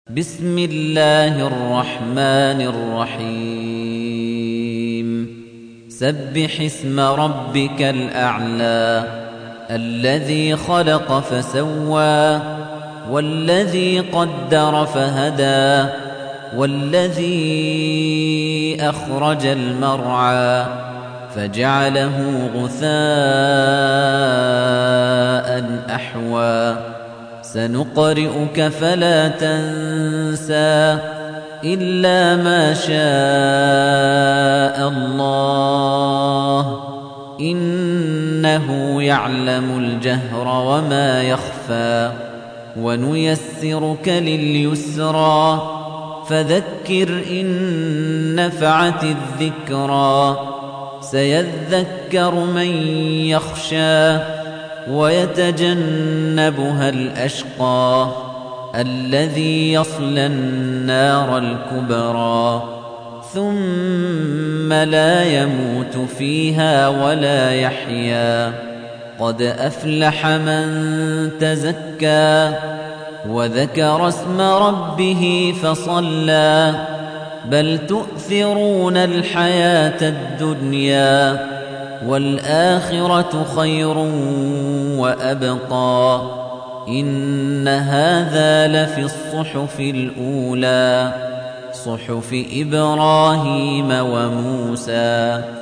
بسم الله الرحمن الرحيم سبح اسم ربك الأعلى الذي خلق فسوى والذي قدر فهدى والذي أخرج المرعى فجعله غثاء أحوى سنقرئك فلا تنسى إلا ما شاء الله إنه يعلم الجهر وما يخفى ونيسرك لليسرى فذكر إن نفعت الذكرى سيذكر من يخشى ويتجنبها الأشقى الذي يصلى النار الكبرى ثم لا يموت فيها ولا يحيا قد أفلح من تزكى وذكر اسم ربه فصلى بل تؤثرون الحياة الدنيا والآخرة خير وأبقى إن هذا لفي الصحف الأولى صحف إبراهيم وموسى